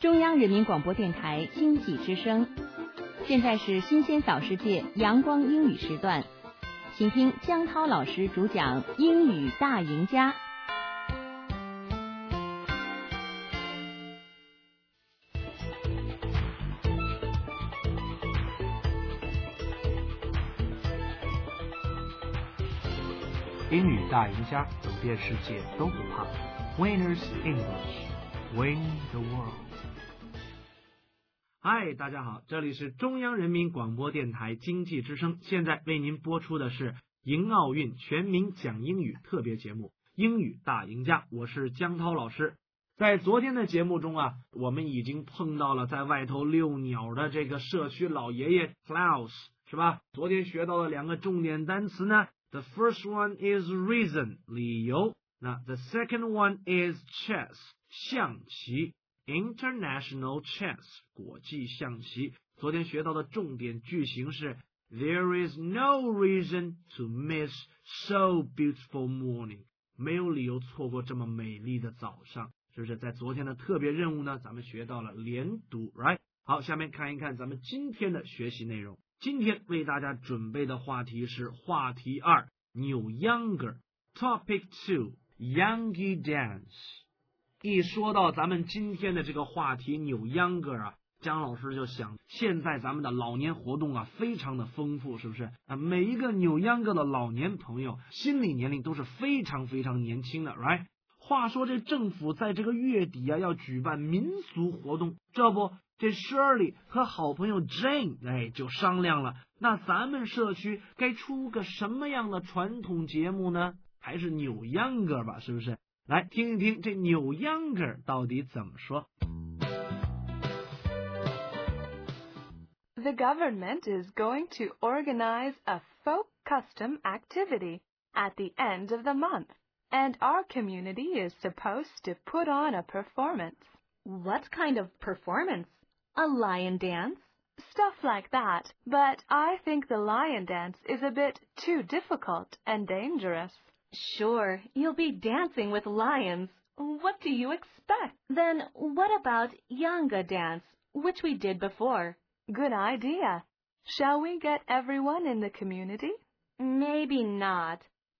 中央人民广播电台经济之声，现在是新鲜早世界阳光英语时段，请听江涛老师主讲英语大赢家。 英语大赢家，走遍世界都不怕。Winners English, win the world. 嗨，大家好，这里是中央人民广播电台经济之声，现在为您播出的是迎奥运全民讲英语特别节目《英语大赢家》，我是江涛老师。在昨天的节目中啊，我们已经碰到了在外头遛鸟的这个社区老爷爷 Klaus， 是吧？昨天学到了两个重点单词呢。The first one is reason, 理由。那 the second one is chess, 象棋 international chess, 国际象棋。昨天学到的重点句型是 There is no reason to miss so beautiful morning. 没有理由错过这么美丽的早上。是不是在昨天的特别任务呢？咱们学到了连读 right？ 好，下面看一看咱们今天的学习内容。今天为大家准备的话题是话题2 New Younger Topic 2 Youngie Dance。 一说到咱们今天的这个话题 New Younger 啊，姜老师就想，现在咱们的老年活动啊非常的丰富，是不是啊？每一个 New Younger 的老年朋友心理年龄都是非常非常年轻的 right？ 话说这政府在这个月底啊要举办民俗活动，这不这 Shirley 和好朋友 Jane 就商量了，那咱们社区该出个什么样的传统节目呢？还是 New Younger 吧，是不是？来听一听这 New Younger 到底怎么说。 The government is going to organize a folk custom activity at the end of the month, and our community is supposed to put on a performance. What kind of performance? A lion dance? Stuff like that, but I think the lion dance is a bit too difficult and dangerous. Sure, you'll be dancing with lions. What do you expect? Then what about Yanga dance, which we did before? Good idea. Shall we get everyone in the community? Maybe not.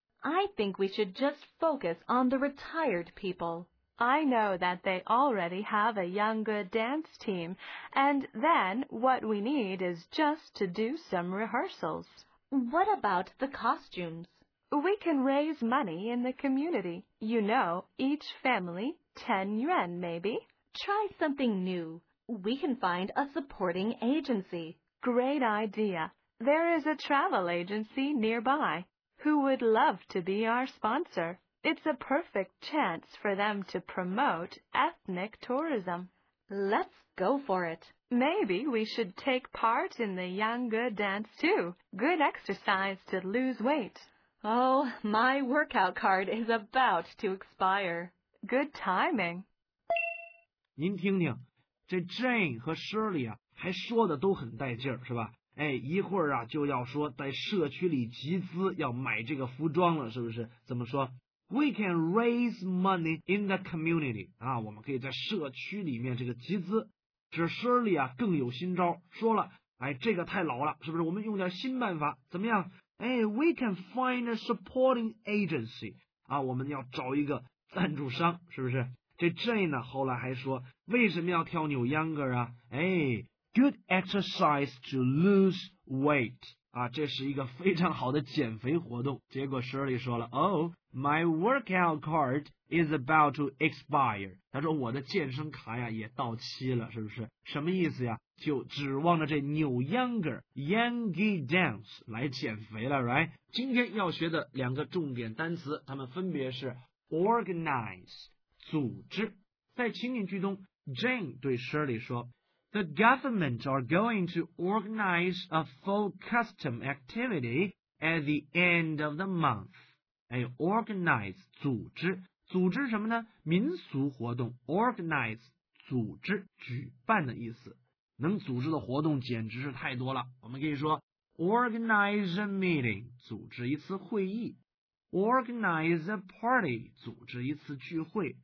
I think we should just focus on the retired people. I know that they already have a Yanga dance team, and then what we need is just to do some rehearsals. What about the costumes? We can raise money in the community. You know, each family 10 yuan maybe. Try something new. We can find a supporting agency. Great idea. There is a travel agency nearby who would love to be our sponsor. It's a perfect chance for them to promote ethnic tourism. Let's go for it. Maybe we should take part in the Yanga dance too. Good exercise to lose weight. Oh, my workout card is about to expire. Good timing. 您听听，这 Jane 和 Shirley 啊，还说的都很带劲儿，是吧？一会儿啊就要说在社区里集资要买这个服装了，是不是？怎么说？ We can raise money in the community 啊，我们可以在社区里面这个集资。这 Shirley 啊更有新招，说了，这个太老了，是不是？我们用点新办法，怎么样？We can find a supporting agency 啊，我们要找一个赞助商，是不是？这 Jane 呢后来还说，为什么要跳 New Younger 啊？Good exercise to lose weight 啊，这是一个非常好的减肥活动。结果 Shirley 说了 my workout card is about to expire 他说我的健身卡呀也到期了，是不是？什么意思呀？就指望着这 New Younger Youngie Dance 来减肥了 right？ 今天要学的两个重点单词，它们分别是 organize 组织。在情景句中 Jane 对 Shirley 说The government are going to organize a folk custom activity at the end of the month. Organize 组织，组织什么呢？民俗活动 organize 组织举办的意思。能组织的活动简直是太多了，我们可以说 organize a meeting 组织一次会议， organize a party 组织一次聚会，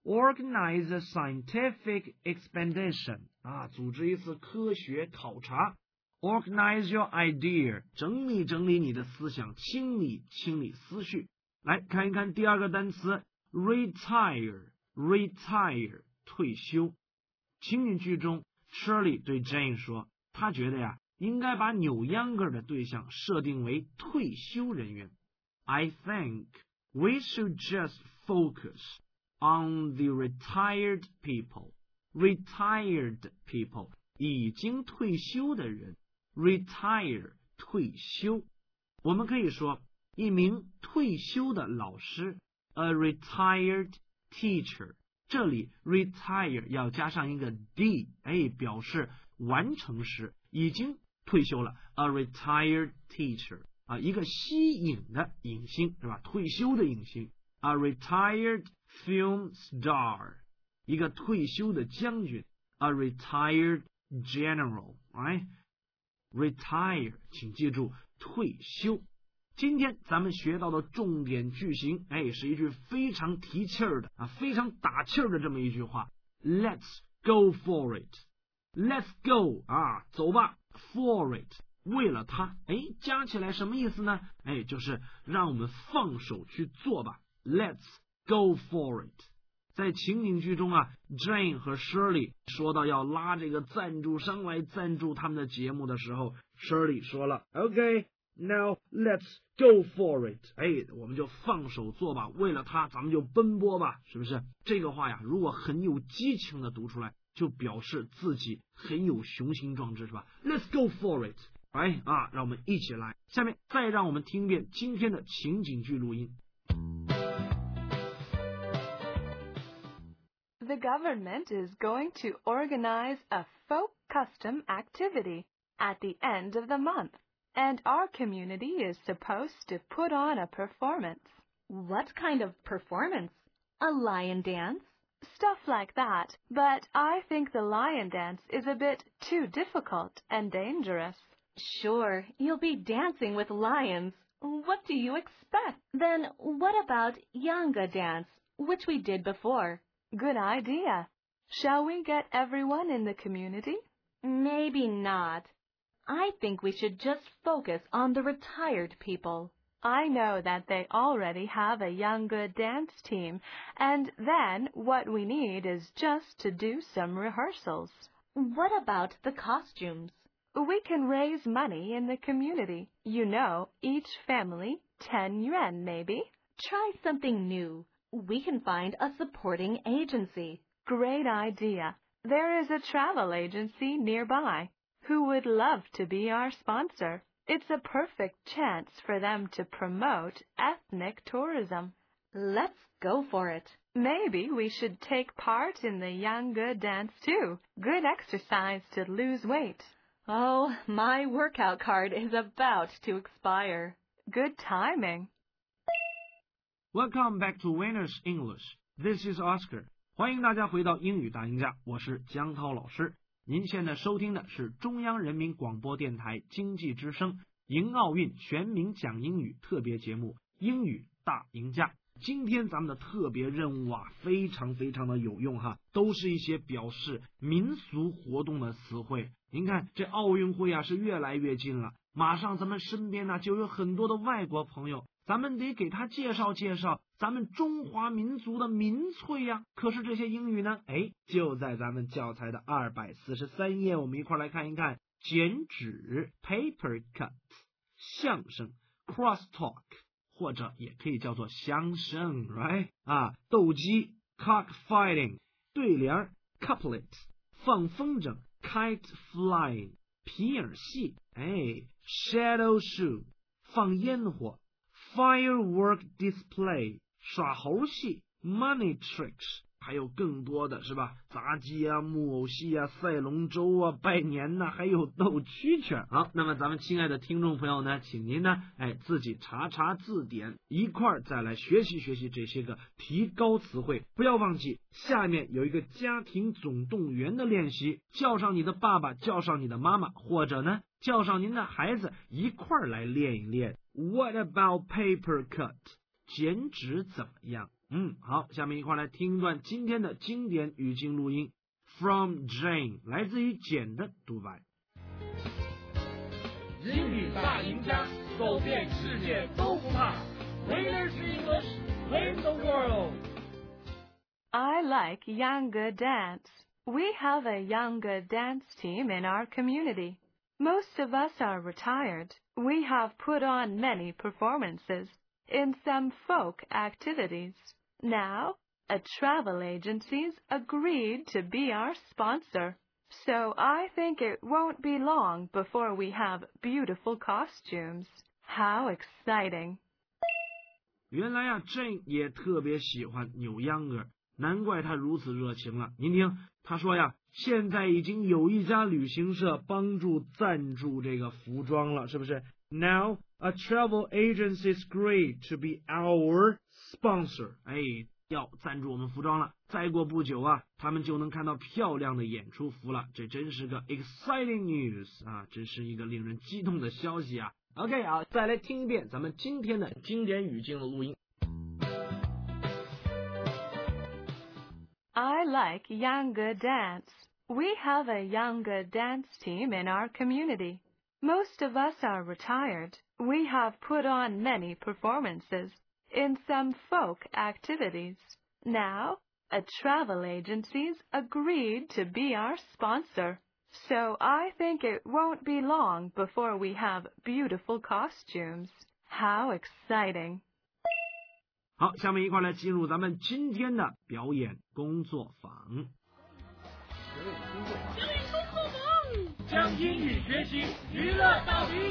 organize a scientific expedition 组织一次科学考察。Organize your idea 整理整理你的思想，清理清理思绪。来看一看第二个单词 retire 退休。情景剧中 Shirley 对 Jane 说，她觉得呀应该把扭秧歌的对象设定为退休人员。I think we should just focus on the retired people. Retired people 已经退休的人。retire 退休，我们可以说一名退休的老师 a retired teacher。这里 retire 要加上一个 d， 表示完成时，已经退休了 a retired teacher 一个息影的影星是吧？退休的影星 a retired film star 一个退休的将军 a retired general retire 请记住退休。今天咱们学到的重点句型是一句非常提气儿的非常打气儿的这么一句话 Let's go for it. Let's go 走吧 for it 为了它加起来什么意思呢？就是让我们放手去做吧 Let's go for it。在情景剧中Jane 和 Shirley 说到要拉这个赞助商来赞助他们的节目的时候 Shirley 说了 OK, now let's go for it 我们就放手做吧，为了它咱们就奔波吧，是不是？这个话呀如果很有激情的读出来，就表示自己很有雄心壮志，是吧？ Let's go for it 让我们一起来。下面再让我们听一遍今天的情景剧录音。 The government is going to organize a folk custom activity at the end of the month, and our community is supposed to put on a performance. What kind of performance? A lion dance? Stuff like that, but I think the lion dance is a bit too difficult and dangerous. Sure, you'll be dancing with lions. What do you expect? Then what about Yanga dance, which we did before? Good idea. Shall we get everyone in the community? Maybe not. I think we should just focus on the retired people. I know that they already have a Yanga dance team, and then what we need is just to do some rehearsals. What about the costumes? We can raise money in the community. You know, each family 10 yuan maybe. Try something new. We can find a supporting agency. Great idea. There is a travel agency nearby who would love to be our sponsor. It's a perfect chance for them to promote ethnic tourism. Let's go for it. Maybe we should take part in the Yanga dance too. Good exercise to lose weight. Oh, my workout card is about to expire. Good timing. Welcome back to Winners English. This is Oscar. 欢迎大家回到英语大赢家，我是江涛老师。您现在收听的是中央人民广播电台经济之声迎奥运全民讲英语特别节目《英语大赢家》。今天咱们的特别任务非常非常的有用都是一些表示民俗活动的词汇。您看这奥运会是越来越近了，马上咱们身边就有很多的外国朋友，咱们得给他介绍介绍咱们中华民族的民粹可是这些英语呢就在咱们教材的243页，我们一块来看一看。剪纸 paper cut， 相声 crosstalk， 或者也可以叫做相声 right 斗鸡 cockfighting， 对联 couplet， 放风筝 kite flying， 皮影戏shadow show， 放烟火Firework display， 耍猴戏 Money tricks， 还有更多的是吧？杂技木偶戏赛龙舟拜年还有斗蛐蛐。好，那么咱们亲爱的听众朋友呢，请您呢自己查查字典，一块儿再来学习学习这些个提高词汇。不要忘记下面有一个家庭总动员的练习，叫上你的爸爸，叫上你的妈妈，或者呢叫上您的孩子一块儿来练一练。What about paper cut？ 剪纸怎么样好，下面一块来听一段今天的经典语境录音 From Jane， 来自于简的独白。 英语大赢家，走遍世界都不怕。Winners English, win the world. I like Younger Dance. We have a Younger Dance team in our community. Most of us are retired. We have put on many performances in some folk activities. Now, a travel agency's agreed to be our sponsor. So I think it won't be long before we have beautiful costumes. How exciting. 原来啊 Jane 也特别喜欢扭秧歌，难怪她如此热情了。您听她说呀，现在已经有一家旅行社帮助赞助这个服装了，是不是？ Now a travel agency is agreed to be our sponsor. 要赞助我们服装了。再过不久啊，他们就能看到漂亮的演出服了。这真是个 exciting news 啊，真是一个令人激动的消息啊。OK 啊，再来听一遍咱们今天的经典语境的录音。 I like Younger Dance. We have a Younger Dance team in our community. Most of us are retired. We have put on many performances in some folk activities. Now, a travel agency's agreed to be our sponsor. So I think it won't be long before we have beautiful costumes. How exciting. 好，下面一块来进入咱们今天的表演工作坊。 将英语学习娱乐到底。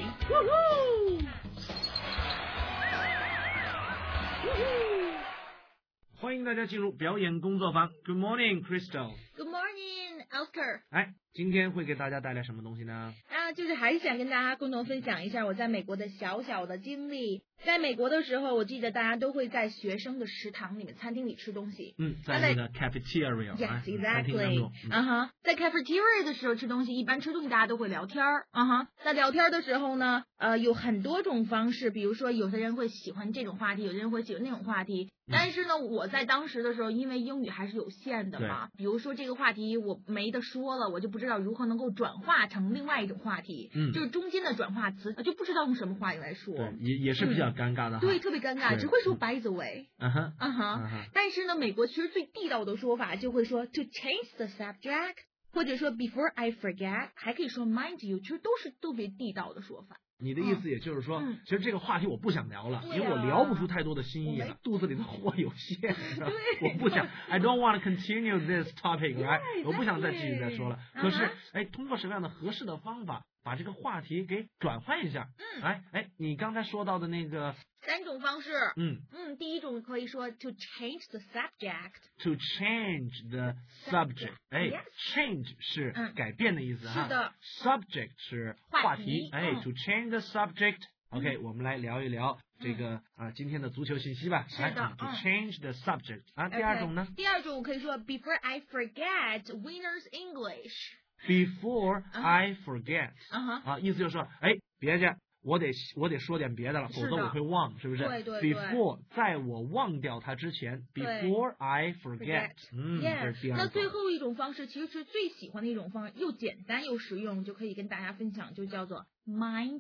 欢迎大家进入表演工作坊。Good morning, Crystal. Good morning, Oscar. 今天会给大家带来什么东西呢？ 就是还是想跟大家共同分享一下我在美国的小小的经历。在美国的时候，我记得大家都会在学生的食堂里面、餐厅里吃东西。 在那个 cafeteria。 Yes, exactly. 在 cafeteria 的时候吃东西，一般吃东西大家都会聊天儿。在聊天的时候呢，有很多种方式，比如说有的人会喜欢这种话题，有的人会喜欢那种话题。但是呢，我在当时的时候，因为英语还是有限的嘛，比如说这个话题我没得说了，我就不知道如何能够转化成另外一种话题，就是中间的转化词就不知道用什么话语来说， 也是比较尴尬的， 对，特别尴尬，只会说 by the way， 但是呢，美国其实最地道的说法就会说 to change the subject， 或者说 before I forget， 还可以说 mind you， 其实都是特别地道的说法。 你的意思也就是说，其实这个话题我不想聊了，因为我聊不出太多的新意了，肚子里的货有限，我不想 I don't want to continue this topic， right？ 我不想再继续再说了。可是，通过什么样的合适的方法把这个话题给转换一下？你刚才说到的那个 3种方式，第一种可以说 to change the subject，to change the subject，change 是改变的意思是的 ，subject 是话题，to change the subject。OK， 我们来聊一聊这个今天的足球信息吧。 是的 ，to change the subject。第二种呢？ 第二种可以说 before I forget winners English。Before I forget，意思就是说，别介，我得说点别的了，否则我会忘，是不是？ 对。 Before 在我忘掉它之前 ，Before I forget， 这是第二种。 那最后一种方式其实是最喜欢的一种方式，又简单又实用，就可以跟大家分享，就叫做 mind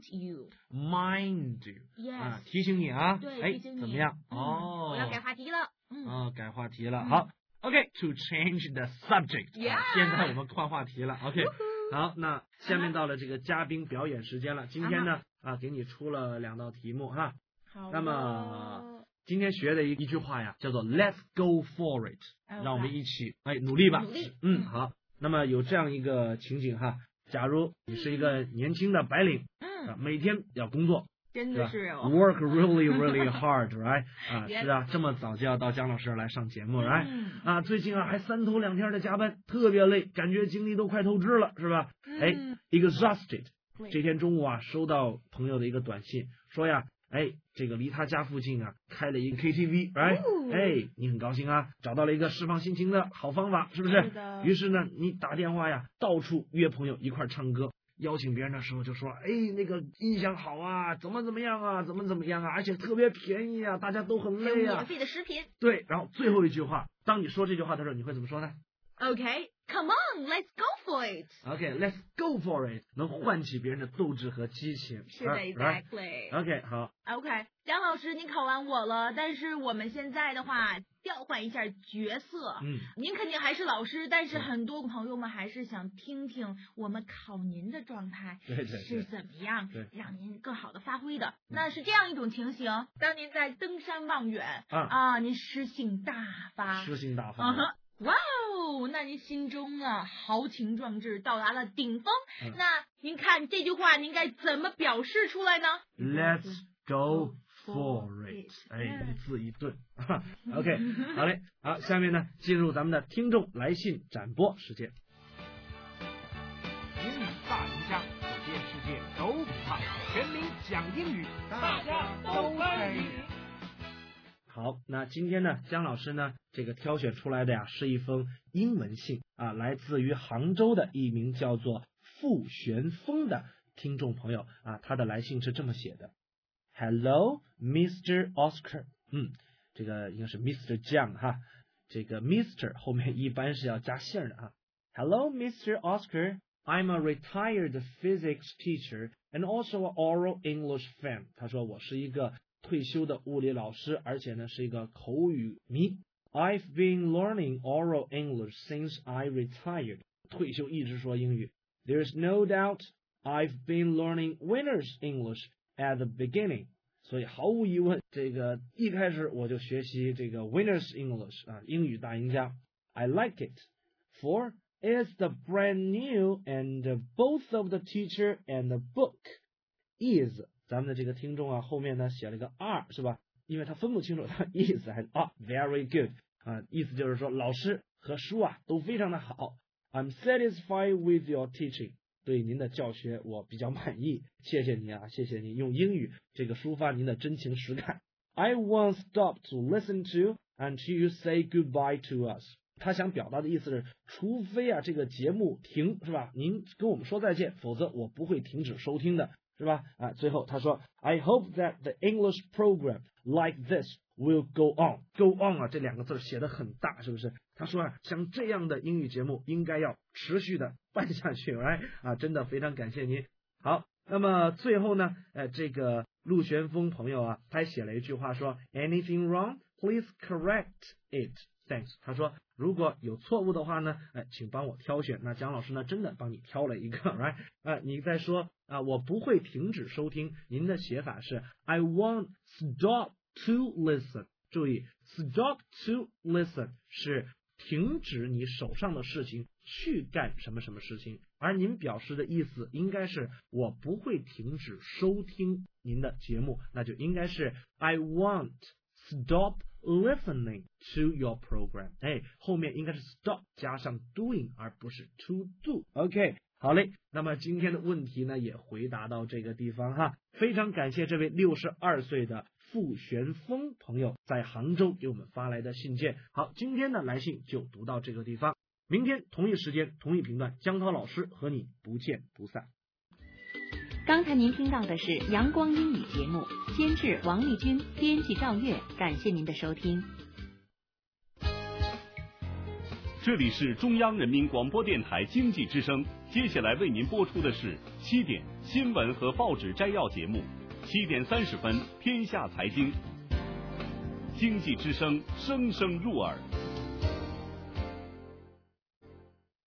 you。Mind you， 提醒你啊， 提醒你怎么样？ 我要改话题了。 改话题了，好。OK，to change the subject。现在我们换话题了。OK， 好，那下面到了这个嘉宾表演时间了。今天呢，给你出了2道题目哈。 好。 那么今天学的一句话呀，叫做 Let's go for it， 让我们一起努力吧。 努力。 好。那么有这样一个情景哈，假如你是一个年轻的白领，每天要工作。 真的是 work really hard， right？ 是啊，这么早就要到姜老师来上节目，right？最近还3头2天的加班，特别累，感觉精力都快透支了，是吧？exhausted。这天中午收到朋友的一个短信，说呀，这个离他家附近开了一个 KTV，right？你很高兴找到了一个释放心情的好方法，是不是？于是呢，你打电话到处约朋友一块唱歌。 邀请别人的时候就说，哎，那个印象好啊，怎么样啊，怎么样啊，而且特别便宜啊，大家都很累啊， 免费的食品。 对，然后最后一句话，当你说这句话的时候，你会怎么说呢？ Okay, come on, let's go for it. Okay, let's go for it. 能唤起别人的斗志和激情。 是的 ，exactly. OK, 好。 OK, 姜老师，您考完我了，但是我们现在的话调换一下角色。您肯定还是老师，但是很多朋友们还是想听听我们考您的状态是怎么样，让您更好的发挥的。那是这样一种情形，当您在登山望远您诗兴大发。哇哦，那您心中豪情壮志到达了顶峰。那您看这句话您该怎么表示出来呢？ Let's go for it. 一字一顿。OK, 好嘞，好，下面呢进入咱们的听众来信展播时间。 英语大赢家，走遍世界都不怕，全民讲英语，大家都参与。 好，那今天呢，姜老师呢，这个挑选出来的呀，是一封英文信来自于杭州的一名叫做傅玄峰的听众朋友他的来信是这么写的 ：Hello, Mr. Oscar。这个应该是 Mr. Jiang 哈，这个 Mr. 后面一般是要加姓的Hello, Mr. Oscar. I'm a retired physics teacher and also an oral English fan。他说我是一个退休的物理老师，而且呢是一个口语迷。I've been learning oral English since I retired。退休一直说英语。There's no doubt I've been learning winner's English at the beginning。所以毫无疑问，这个一开始我就学习这个 winner's English 英语大赢家。I like it, for it's the brand new and both of the teacher and the book is。咱们的这个听众后面呢写了个 are 是吧？因为他分不清楚他 is 还是 very good 意思就是说老师和书都非常的好。I'm satisfied with your teaching。对您的教学我比较满意，谢谢你谢谢你用英语这个抒发您的真情实感。I won't stop to listen to until you say goodbye to us。他想表达的意思是，除非这个节目停是吧？您跟我们说再见，否则我不会停止收听的。是吧？最后他说 I hope that the English program like this will go on。 Go on 这两个字写得很大，是不是？他说像这样的英语节目应该要持续的办下去真的非常感谢您。好，那么最后呢这个陆玄峰朋友他还写了一句话说 Anything wrong? Please correct it. Thanks。 他说如果有错误的话呢请帮我挑选。那姜老师呢真的帮你挑了一个你在说我不会停止收听，您的写法是 I won't stop to listen。 注意 stop to listen 是停止你手上的事情去干什么事情，而您表示的意思应该是我不会停止收听您的节目，那就应该是 I won't stop listening to your program。 后面应该是 stop 加上 doing 而不是 to do。 OK， 好嘞，那么今天的问题呢也回答到这个地方非常感谢这位62岁的傅玄峰朋友在杭州给我们发来的信件。好，今天的来信就读到这个地方，明天同一时间同一频段，姜涛老师和你不见不散。 刚才您听到的是阳光英语节目，监制王丽君，编辑赵月，感谢您的收听。 这里是中央人民广播电台经济之声，接下来为您播出的是7点新闻和报纸摘要节目，7点30分天下财经，经济之声声声入耳。